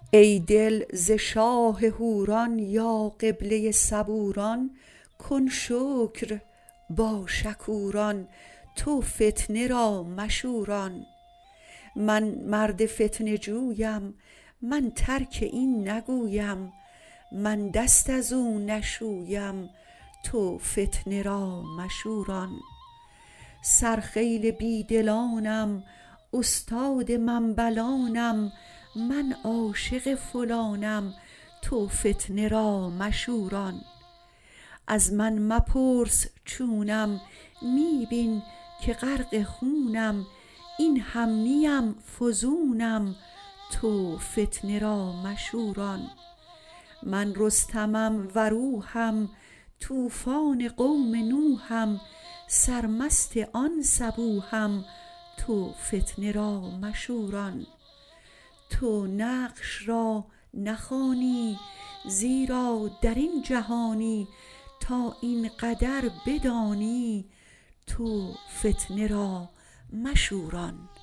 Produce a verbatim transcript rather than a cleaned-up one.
ای دل ز شاه حوران یا قبله صبوران کن شکر با شکوران تو فتنه را مشوران. من مرد فتنه جویم من ترک این نگویم، من دست ازو نشویم تو فتنه را مشوران. سرخیل بی دلانم استاد منبلانم، من عاشق فلانم تو فتنه را مشوران. از من مپرس چونم می بین که غرق خونم، این هم نیم فزونم تو فتنه را مشوران. من رستمم و روحم طوفان قوم نوحم، سرمست آن صبوحم تو فتنه را مشوران. تو نقش را نخوانی زیرا درین جهانی، تا این قدر بدانی تو فتنه را مشوران.